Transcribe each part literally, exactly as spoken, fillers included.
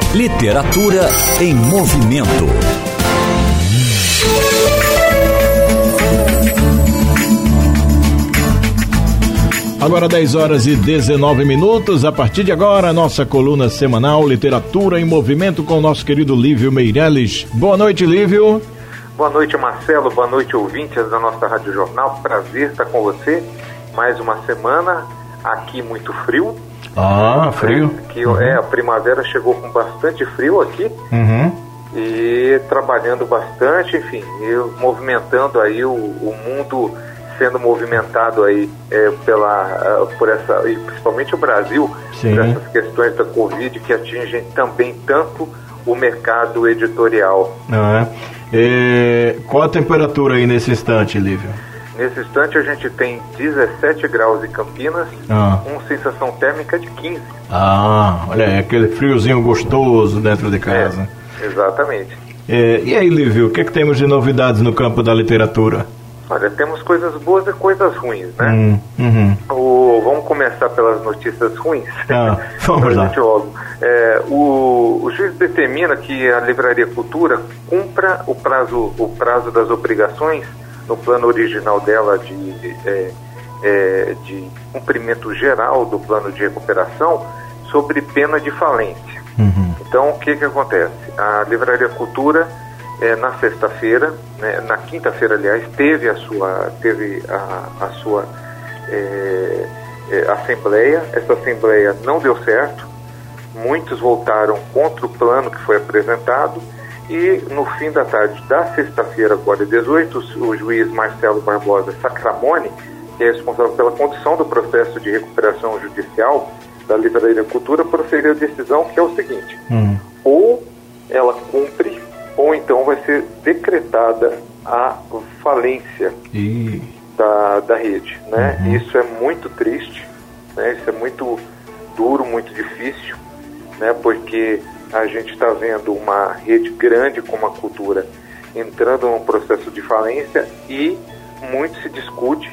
Literatura em Movimento. Agora dez horas e dezenove minutos, a partir de agora, nossa coluna semanal Literatura em Movimento com o nosso querido Lívio Meirelles. Boa noite, Lívio. Boa noite, Marcelo, boa noite, ouvintes da nossa Rádio Jornal, prazer estar com você, mais uma semana, aqui muito frio. Ah, frio. Né? Que, uhum. é, a primavera chegou com bastante frio aqui, uhum. e trabalhando bastante, enfim, e movimentando aí o, o mundo, sendo movimentado aí é, pela, uh, por essa, e principalmente o Brasil, Sim. por essas questões da Covid que atingem também tanto o mercado editorial. Ah, é. E qual a temperatura aí nesse instante, Lívio? Nesse instante a gente tem dezessete graus em Campinas, ah. com sensação térmica de quinze. Ah, olha, é aquele friozinho gostoso dentro de casa. É, exatamente. É, e aí, Lívio, o que, é que temos de novidades no campo da literatura? Olha, temos coisas boas e coisas ruins, né? Hum, uhum. o, vamos começar pelas notícias ruins. Ah, vamos lá. É, o, o juiz determina que a Livraria Cultura cumpra o prazo, o prazo das obrigações no plano original dela de, de, é, é, de cumprimento geral do plano de recuperação sobre pena de falência. Uhum. Então, o que que acontece? A Livraria Cultura, é, na sexta-feira, né, na quinta-feira, aliás, teve a sua, teve a, a sua é, é, assembleia. Essa assembleia não deu certo, muitos votaram contra o plano que foi apresentado, e no fim da tarde da sexta-feira, agora dezoito, o juiz Marcelo Barbosa Sacramone, que é responsável pela condução do processo de recuperação judicial da Livraria Cultura, proferiu a decisão que é o seguinte: hum. ou ela cumpre, ou então vai ser decretada a falência e... da, da rede, né? Uhum. Isso é muito triste, né? Isso é muito duro, muito difícil, né? Porque a gente está vendo uma rede grande como a Cultura entrando num processo de falência, e muito se discute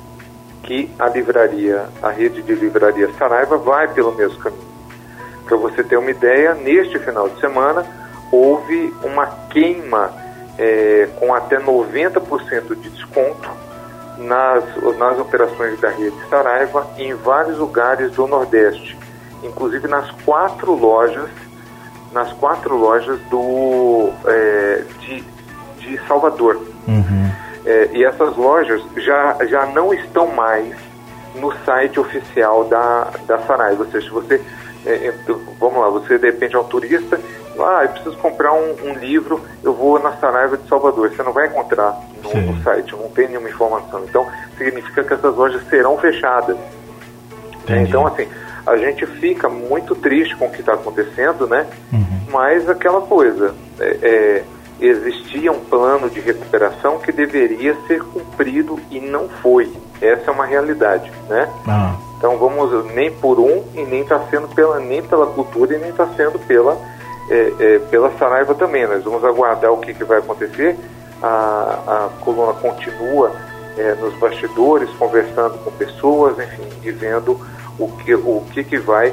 que a livraria, a rede de livraria Saraiva vai pelo mesmo caminho. Para você ter uma ideia, neste final de semana houve uma queima é, com até noventa por cento de desconto nas, nas operações da rede Saraiva em vários lugares do Nordeste, inclusive nas quatro lojas nas quatro lojas do, é, de, de Salvador. Uhum. É, e essas lojas já, já não estão mais no site oficial da, da Saraiva. Ou seja, você, é, vamos lá, você de repente é um turista, ah, eu preciso comprar um, um livro, eu vou na Saraiva de Salvador. Você não vai encontrar no, no site, não tem nenhuma informação. Então, significa que essas lojas serão fechadas. Entendi. Então, assim, a gente fica muito triste com o que está acontecendo, né? Uhum. Mas aquela coisa, é, é, existia um plano de recuperação que deveria ser cumprido e não foi. Essa é uma realidade, né? Ah. Então vamos, nem por um, e nem está sendo pela, nem pela Cultura, e nem está sendo pela, é, é, pela Saraiva também. Nós vamos aguardar o que, que vai acontecer. A, a coluna continua é, nos bastidores, conversando com pessoas, enfim, e vendo o que, o que, que vai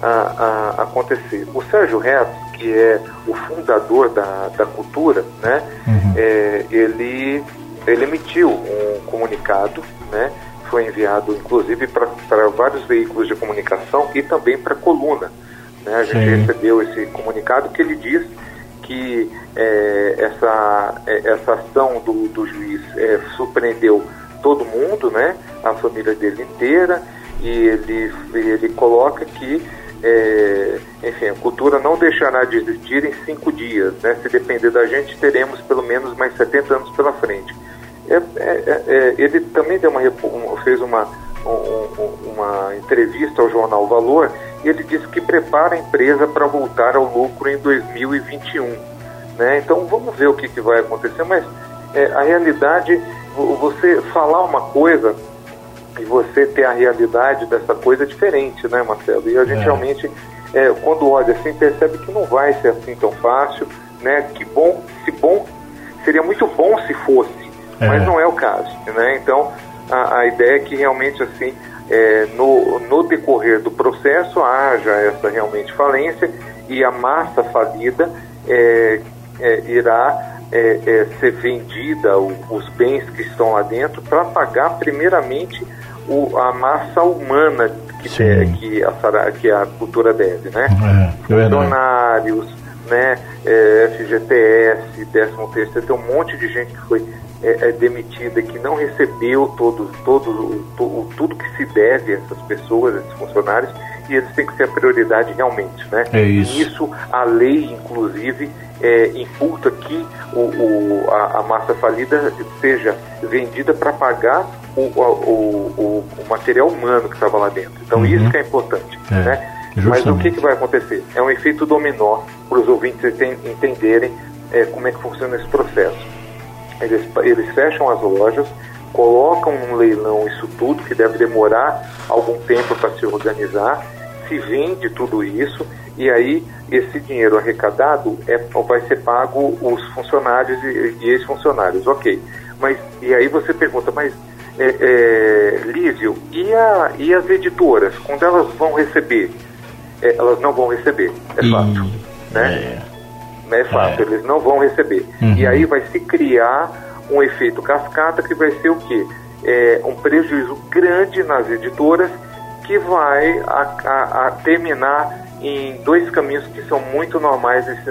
a, a, acontecer. O Sérgio Reto, que é o fundador da, da Cultura, né, uhum. é, ele, ele emitiu um comunicado, né, foi enviado inclusive para vários veículos de comunicação e também para a coluna, né. A gente Sim. recebeu esse comunicado que ele diz que é, essa, essa ação do, do juiz é, surpreendeu todo mundo, né, a família dele inteira. E ele, ele coloca que, é, enfim, a Cultura não deixará de existir em cinco dias, né? Se depender da gente, teremos pelo menos mais setenta anos pela frente. É, é, é, ele também deu uma, fez uma, um, uma entrevista ao jornal Valor, e ele disse que prepara a empresa para voltar ao lucro em dois mil e vinte e um. Né? Então vamos ver o que, que vai acontecer, mas é, a realidade, você falar uma coisa e você ter a realidade dessa coisa é diferente, né, Marcelo? E a gente é. realmente, é, quando olha assim, percebe que não vai ser assim tão fácil, né? Que bom, se bom, seria muito bom se fosse, é. mas não é o caso, né? Então, a, a ideia é que realmente, assim, é, no, no decorrer do processo haja essa realmente falência e a massa falida é, é, irá é, é, ser vendida, o, os bens que estão lá dentro, para pagar primeiramente o, a massa humana que, de, que, a, que a cultura deve, né? É, funcionários, né? É, F G T S, décimo terceiro, tem um monte de gente que foi é, é demitida, que não recebeu todo, todo, todo, tudo que se deve a essas pessoas, a esses funcionários, e eles têm que ser a prioridade realmente, né? É isso. Isso a lei, inclusive, é, imputa que o, o, a, a massa falida seja vendida para pagar o, o, o, o material humano que estava lá dentro. Então, uhum. isso que é importante, é, né? Mas o que, que vai acontecer? É um efeito dominó para os ouvintes entenderem é, como é que funciona esse processo. Eles, eles fecham as lojas, colocam num leilão isso tudo, que deve demorar algum tempo para se organizar, se vende tudo isso, e aí esse dinheiro arrecadado é, vai ser pago os funcionários e, e ex-funcionários, ok. Mas, e aí você pergunta, mas é, é, Lísio, e, a, e as editoras, quando elas vão receber? É, elas não vão receber, é fato, e... né? É, é fato, é. Eles não vão receber. Uhum. E aí vai se criar um efeito cascata que vai ser o quê? É, um prejuízo grande nas editoras que vai a, a, a terminar em dois caminhos que são muito normais nesse,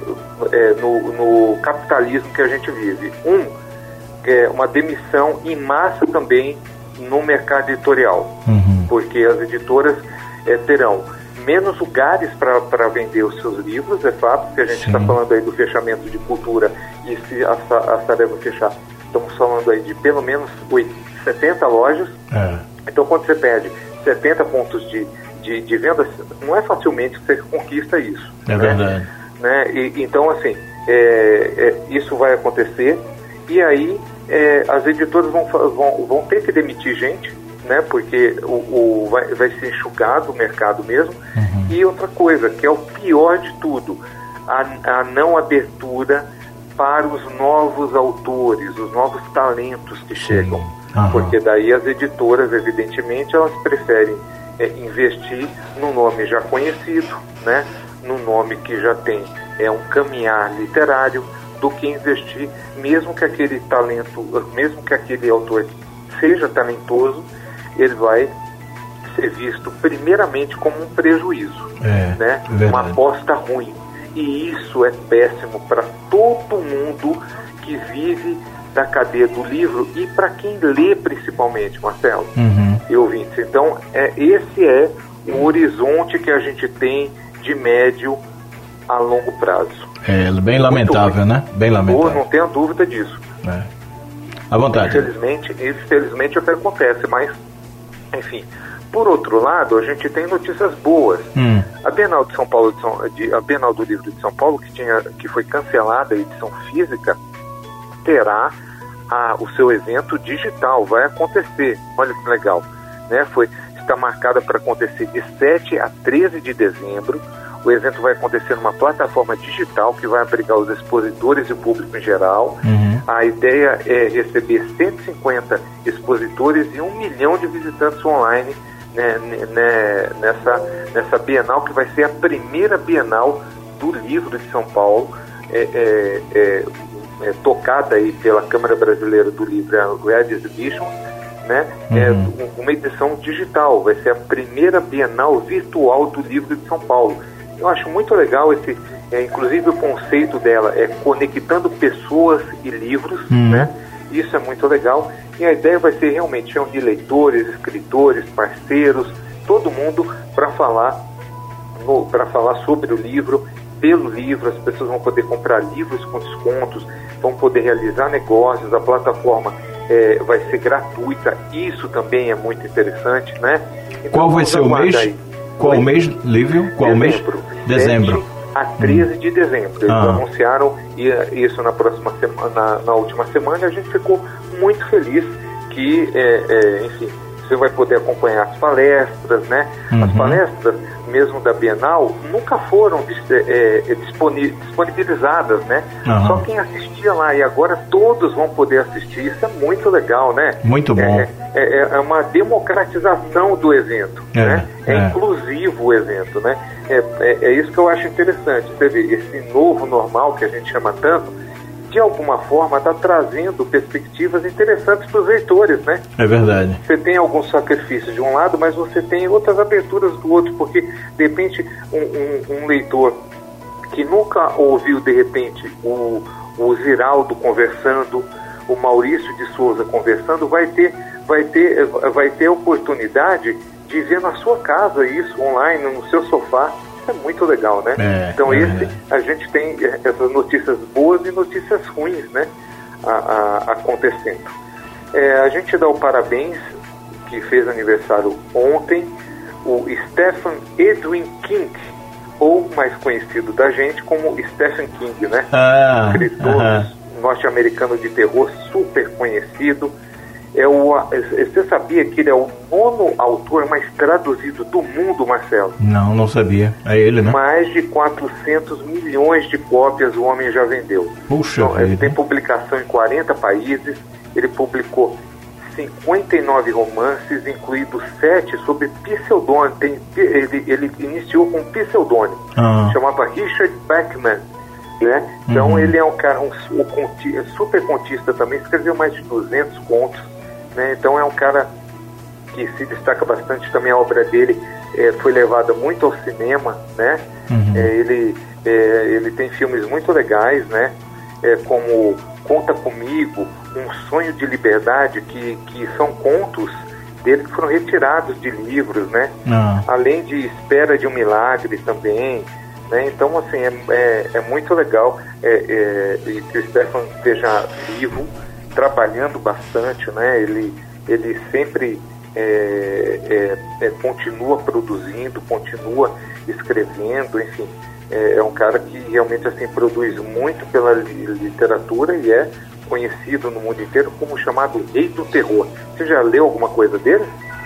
é, no, no capitalismo que a gente vive. Um, é uma demissão em massa também no mercado editorial, uhum. porque as editoras é, terão menos lugares para vender os seus livros, é fato, porque a gente está falando aí do fechamento de cultura, e se a, a Saraiva fechar, estamos falando aí de pelo menos setenta lojas, é. Então quando você perde setenta pontos de, de, de venda, não é facilmente que você conquista isso. É, né? Verdade. Né? E, então, assim, é, é, isso vai acontecer, e aí é, as editoras vão, vão, vão ter que demitir gente, né? Porque o, o, vai, vai ser enxugado o mercado mesmo. Uhum. E outra coisa, que é o pior de tudo, a, a não abertura para os novos autores, os novos talentos que Sim. chegam. Uhum. Porque daí as editoras, evidentemente, elas preferem é, investir no nome já conhecido, né? No nome que já tem é, um caminhar literário, do que investir, mesmo que aquele talento, mesmo que aquele autor seja talentoso, ele vai ser visto primeiramente como um prejuízo, é, né? Uma aposta ruim. E isso é péssimo para todo mundo que vive da cadeia do livro e para quem lê principalmente, Marcelo, uhum. e ouvintes. Então, é, esse é o horizonte que a gente tem de médio a longo prazo. É bem lamentável, né? Bem lamentável. Não tenho dúvida disso. É. À vontade. Infelizmente, infelizmente é o que acontece, mas, enfim. Por outro lado, a gente tem notícias boas. Hum. A Bienal de São Paulo, de São, de, a Bienal do Livro de São Paulo, que, tinha, que foi cancelada a edição física, terá a, o seu evento digital, vai acontecer. Olha que legal, né? Foi, está marcada para acontecer de sete a treze de dezembro. O evento vai acontecer numa plataforma digital que vai abrigar os expositores e o público em geral. Uhum. A ideia é receber cento e cinquenta expositores e um milhão de visitantes online, né, né, nessa, nessa Bienal, que vai ser a primeira Bienal do Livro de São Paulo, é, é, é, é, tocada aí pela Câmara Brasileira do Livro, a Red Exhibition, né? Uhum. É uma edição digital, vai ser a primeira Bienal virtual do Livro de São Paulo. Eu acho muito legal esse, é, inclusive o conceito dela é conectando pessoas e livros, uhum. né? Isso é muito legal. E a ideia vai ser realmente reunir leitores, escritores, parceiros, todo mundo para falar, para falar sobre o livro, pelo livro. As pessoas vão poder comprar livros com descontos, vão poder realizar negócios, a plataforma é, vai ser gratuita. Isso também é muito interessante, né? Então, qual vai ser o mês? Aí. Qual o mês, Lívio? Qual dezembro. mês? Dezembro. A treze de dezembro. Eles ah. anunciaram isso na próxima semana, na, na última semana, e a gente ficou muito feliz que, é, é, enfim, você vai poder acompanhar as palestras, né? Uhum. As palestras mesmo da Bienal, nunca foram é, é, disponibilizadas, né? Uhum. Só quem assistia lá, e agora todos vão poder assistir. Isso é muito legal, né? Muito bom. É, é, é uma democratização do evento, é, né? É, é inclusivo o evento, né? É, é, é isso que eu acho interessante. Você vê, esse novo normal que a gente chama tanto, de alguma forma está trazendo perspectivas interessantes para os leitores, né? É verdade. Você tem alguns sacrifícios de um lado, mas você tem outras aberturas do outro, porque de repente um, um, um leitor que nunca ouviu de repente o, o Ziraldo conversando, o Maurício de Souza conversando, vai ter, vai ter, vai ter a oportunidade de ver na sua casa isso online, no seu sofá. É muito legal, né? É, então, é, esse, a gente tem essas notícias boas e notícias ruins, né? A, a, acontecendo. É, a gente dá o parabéns, que fez aniversário ontem, o Stephen Edwin King, ou mais conhecido da gente como Stephen King, né? Ah, escritor uh-huh. norte-americano de terror, super conhecido. É o, você sabia que ele é o nono autor mais traduzido do mundo, Marcelo? Não, não sabia. É ele, né? Mais de quatrocentos milhões de cópias o homem já vendeu. Puxa então, vida. Ele tem publicação em quarenta países, ele publicou cinquenta e nove romances, incluídos sete sob pseudônimo. Tem, ele, ele iniciou com um pseudônimo, ah. chamava Richard Bachman. Né? Então uhum. ele é um cara, um, um conti, super contista também, escreveu mais de duzentos contos. Né? Então é um cara que se destaca bastante. Também a obra dele é, foi levada muito ao cinema, né? Uhum. É, ele, é, ele tem filmes muito legais, né? É, como Conta Comigo, Um Sonho de Liberdade, que, que são contos dele que foram retirados de livros, né? Uhum. Além de Espera de um Milagre também, né? Então assim, é, é, é muito legal é, é, que o Stephen esteja vivo, trabalhando bastante, né? Ele, ele sempre é, é, é, continua produzindo, continua escrevendo, enfim, é, é um cara que realmente assim produz muito pela literatura e é conhecido no mundo inteiro como chamado Rei do Terror. Você já leu alguma coisa dele?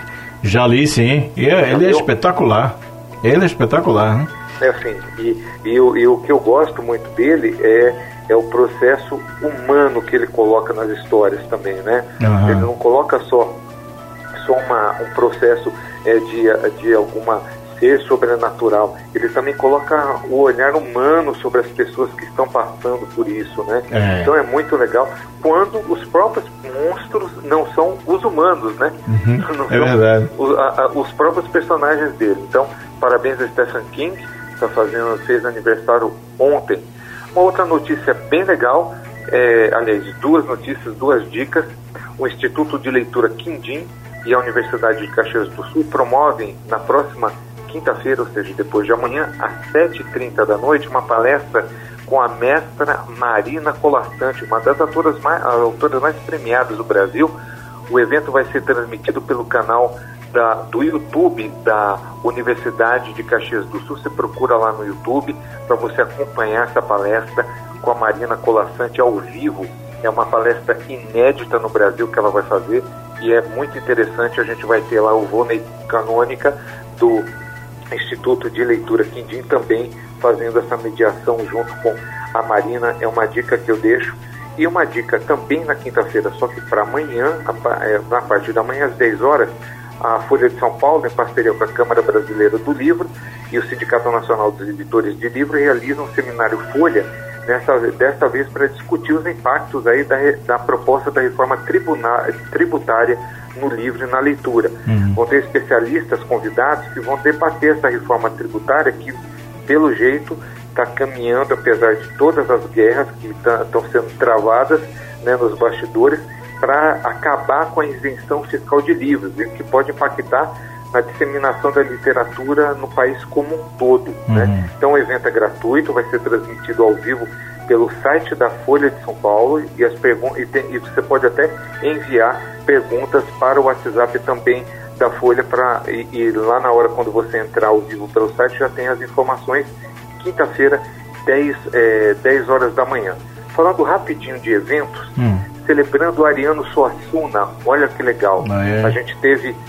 Já li, sim. E é, ele é espetacular. Ele é espetacular, né? É assim, e, e, o, e o que eu gosto muito dele é é o processo humano que ele coloca nas histórias também, né? Uhum. Ele não coloca só, só uma, um processo é, de, de alguma ser sobrenatural, ele também coloca o olhar humano sobre as pessoas que estão passando por isso, né? É. Então é muito legal quando os próprios monstros não são os humanos, né? Uhum. Não é verdade. Os, a, a, os próprios personagens dele. Então, parabéns a Stephen King, que tá fazendo, fez aniversário ontem. Uma outra notícia bem legal, é, aliás, duas notícias, duas dicas. O Instituto de Leitura Quindim e a Universidade de Caxias do Sul promovem na próxima quinta-feira, ou seja, depois de amanhã, às sete e trinta da noite, uma palestra com a mestra Marina Colassante, uma das autoras mais, autoras mais premiadas do Brasil. O evento vai ser transmitido pelo canal da, do YouTube da Universidade de Caxias do Sul. Você procura lá no YouTube para você acompanhar essa palestra com a Marina Colassante ao vivo. É uma palestra inédita no Brasil que ela vai fazer e é muito interessante. A gente vai ter lá o Vônei Canônica do Instituto de Leitura Quindim também fazendo essa mediação junto com a Marina. É uma dica que eu deixo. E uma dica também na quinta-feira, só que para amanhã, a partir da manhã às dez horas, a Folha de São Paulo, em parceria com a Câmara Brasileira do Livro e o Sindicato Nacional dos Editores de Livro, realizam um seminário Folha, nessa, desta vez para discutir os impactos aí da, da proposta da reforma tribuna, tributária no livro e na leitura. Uhum. Vão ter especialistas convidados que vão debater essa reforma tributária que, pelo jeito, está caminhando, apesar de todas as guerras que estão sendo travadas, né, nos bastidores, para acabar com a isenção fiscal de livros, que pode impactar na disseminação da literatura no país como um todo. Uhum. Né? Então o evento é gratuito, vai ser transmitido ao vivo pelo site da Folha de São Paulo e, as pergun- e, tem, e você pode até enviar perguntas para o WhatsApp também da Folha, pra, e, e lá na hora, quando você entrar ao vivo pelo site, já tem as informações. Quinta-feira, dez, é, dez horas da manhã. Falando rapidinho de eventos, hum. celebrando o Ariano Suassuna, olha que legal. Ah, é? A gente teve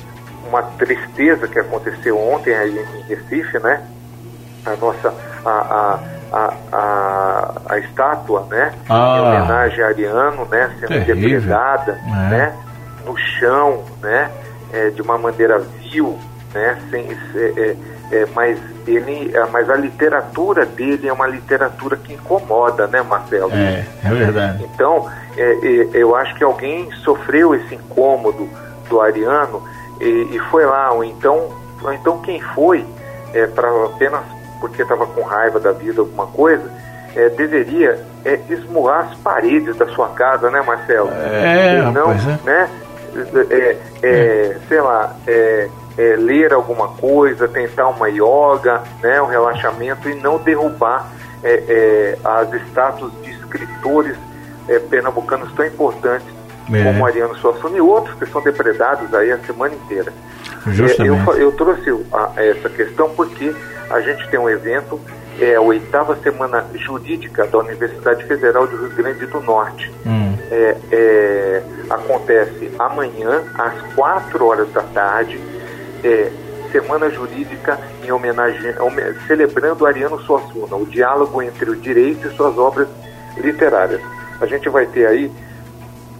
uma tristeza que aconteceu ontem aí em Recife, né? A nossa, a, a, a, a, a estátua, né? Ah, em homenagem a Ariano, né? Sendo depredada, é. né? No chão, né? É, de uma maneira vil, né? Sem, é, é, é, mas ele, mas a literatura dele é uma literatura que incomoda, né, Marcelo? É, é verdade. Então, é, é, eu acho que alguém sofreu esse incômodo do Ariano e, e foi lá, ou então, ou então quem foi, é, para apenas porque estava com raiva da vida, alguma coisa, é, deveria é, esmurrar as paredes da sua casa, né, Marcelo? É, e não, rapaz, é. né? É, é, sei lá, é, é, ler alguma coisa, tentar uma yoga, né, um relaxamento, e não derrubar é, é, as estátuas de escritores é, pernambucanos tão importantes é. como Ariano Suassuna e outros que são depredados aí a semana inteira. É, eu, eu trouxe a, essa questão porque a gente tem um evento, é a oitava semana jurídica da Universidade Federal do Rio Grande do Norte. Hum. É, é, acontece amanhã às quatro horas da tarde, é, semana jurídica em homenagem, celebrando Ariano Suassuna, o diálogo entre o direito e suas obras literárias. A gente vai ter aí o,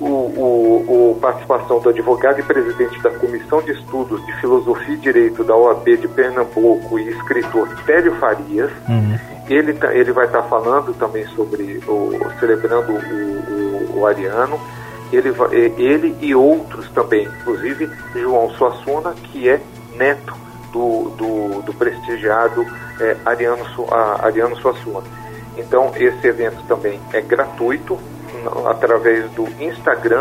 o, o participação do advogado e presidente da Comissão de Estudos de Filosofia e Direito da O A B de Pernambuco e escritor Télio Farias. Uhum. Ele, ele vai estar falando também sobre, o, celebrando o, o, o Ariano. Ele, ele e outros também, inclusive João Suassuna, que é neto do, do, do prestigiado é, Ariano, a, Ariano Suassuna. Então, esse evento também é gratuito, através do Instagram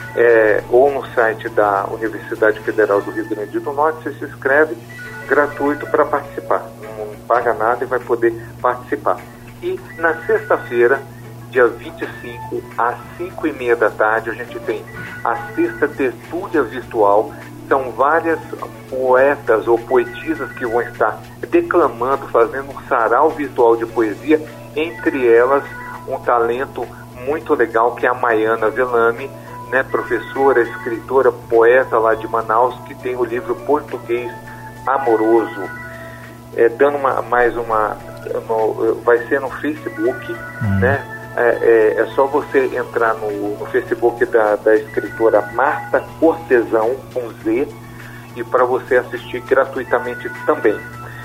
é, ou no site da Universidade Federal do Rio Grande do Norte. Você se inscreve, gratuito para participar, não paga nada e vai poder participar. E na sexta-feira, dia vinte e cinco, às cinco e meia da tarde, a gente tem a sexta tertúlia virtual. São várias poetas ou poetisas que vão estar declamando, fazendo um sarau virtual de poesia, entre elas um talento muito legal que é a Maiana Velame, né, professora, escritora, poeta lá de Manaus, que tem o livro Português Amoroso. É, dando uma, mais uma, no, vai ser no Facebook, hum. né? É, é, é só você entrar no, no Facebook da, da escritora Marta Cortesão, com Z, e para você assistir gratuitamente também.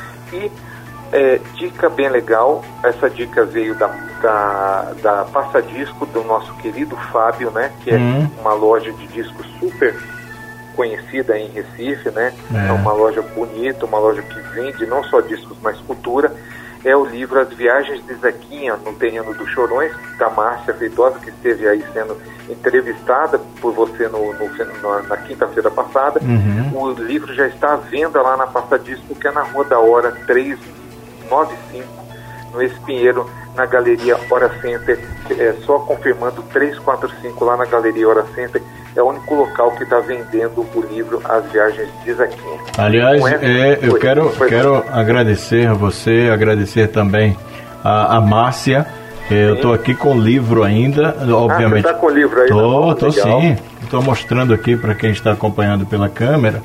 E é, dica bem legal, essa dica veio da, da, da Passa Disco, do nosso querido Fábio, né, que é hum. uma loja de discos super conhecida em Recife, né, é. é uma loja bonita, uma loja que vende não só discos, mas cultura. É o livro As Viagens de Zequinha no Terreno dos Chorões, da Márcia Feitosa, que esteve aí sendo entrevistada por você no, no, no, na quinta-feira passada. Uhum. O livro já está à venda lá na Passa Disco, que é na Rua da Hora trezentos e noventa e cinco, no Espinheiro, na Galeria Hora Center. É só confirmando, trezentos e quarenta e cinco lá na Galeria Hora Center. É o único local que está vendendo o livro As Viagens de Zequinha. Aliás, é, eu foi, quero, foi quero agradecer a você, agradecer também a, a Márcia. Eu estou aqui com o livro ainda, obviamente. Ah, você está com o livro aí? Tô, tô sim. Estou mostrando aqui para quem está acompanhando pela câmera.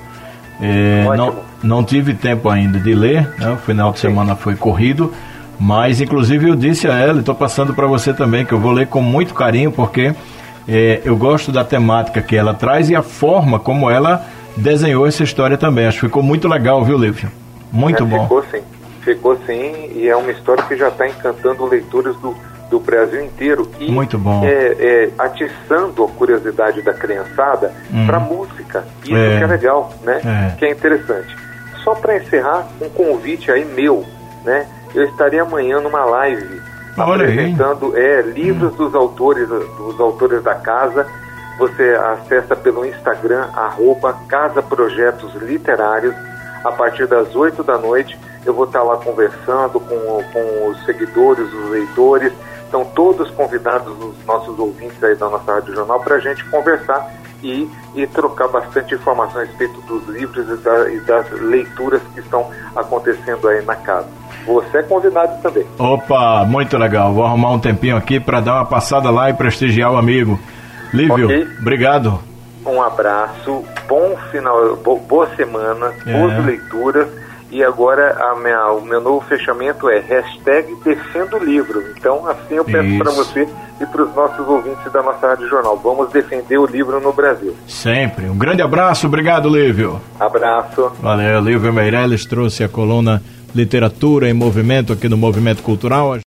É, não, não tive tempo ainda de ler, né? O final de sim. semana foi corrido, mas inclusive eu disse a ela, estou passando para você também, que eu vou ler com muito carinho, porque É, eu gosto da temática que ela traz e a forma como ela desenhou essa história também. Acho que ficou muito legal, viu, Lívio? Muito é, bom. Ficou sim, ficou sim, e é uma história que já está encantando leitores do, do Brasil inteiro. E, muito bom. É, é, atiçando a curiosidade da criançada uhum. para música. Isso é. que é legal, né? É. Que é interessante. Só para encerrar, um convite aí meu, né? Eu estarei amanhã numa live Olha apresentando é, livros hum. dos autores dos autores da casa. Você acessa pelo Instagram, arroba Casa Projetos Literários. A partir das oito da noite eu vou estar lá conversando com, com os seguidores, os leitores. Estão todos convidados, os nossos ouvintes aí da nossa Rádio Jornal, para a gente conversar e, e trocar bastante informação a respeito dos livros e, da, e das leituras que estão acontecendo aí na casa. Você é convidado também. Opa, muito legal. Vou arrumar um tempinho aqui para dar uma passada lá e prestigiar o amigo. Lívio, okay. Obrigado. Um abraço. bom final, bo, boa semana, é. boas leituras. E agora a minha, o meu novo fechamento é hashtag Defenda o Livro. Então, assim eu peço para você e para os nossos ouvintes da nossa Rádio Jornal. Vamos defender o livro no Brasil. Sempre. Um grande abraço. Obrigado, Lívio. Abraço. Valeu. Lívio Meirelles trouxe a coluna Literatura em Movimento aqui no Movimento Cultural.